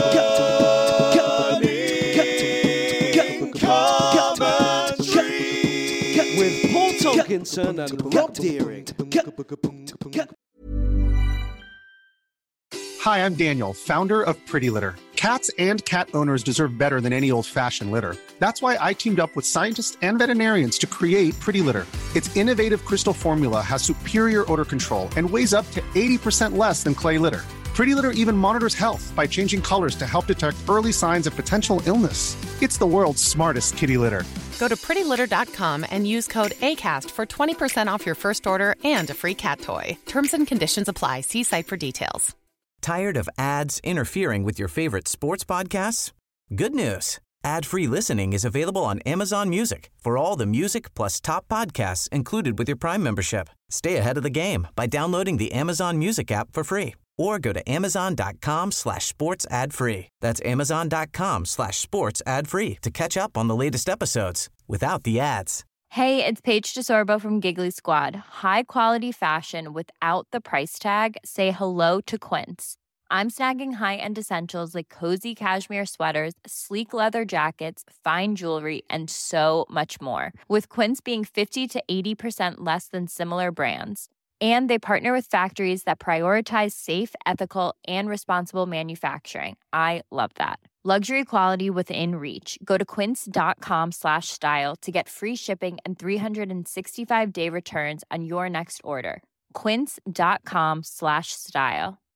With Paul Tonkinson and Rob Deering. Hi, I'm Daniel, founder of Pretty Litter. Cats and cat owners deserve better than any old-fashioned litter. That's why I teamed up with scientists and veterinarians to create Pretty Litter. Its innovative crystal formula has superior odor control and weighs up to 80% less than clay litter. Pretty Litter even monitors health by changing colors to help detect early signs of potential illness. It's the world's smartest kitty litter. Go to prettylitter.com and use code ACAST for 20% off your first order and a free cat toy. Terms and conditions apply. See site for details. Tired of ads interfering with your favorite sports podcasts? Good news. Ad-free listening is available on Amazon Music for all the music plus top podcasts included with your Prime membership. Stay ahead of the game by downloading the Amazon Music app for free or go to amazon.com/sports ad free. That's amazon.com/sports ad free to catch up on the latest episodes without the ads. Hey, it's Paige DeSorbo from Giggly Squad. High quality fashion without the price tag. Say hello to Quince. I'm snagging high-end essentials like cozy cashmere sweaters, sleek leather jackets, fine jewelry, and so much more. With Quince being 50 to 80% less than similar brands. And they partner with factories that prioritize safe, ethical, and responsible manufacturing. I love that. Luxury quality within reach. Go to quince.com/style to get free shipping and 365-day returns on your next order. Quince.com/style.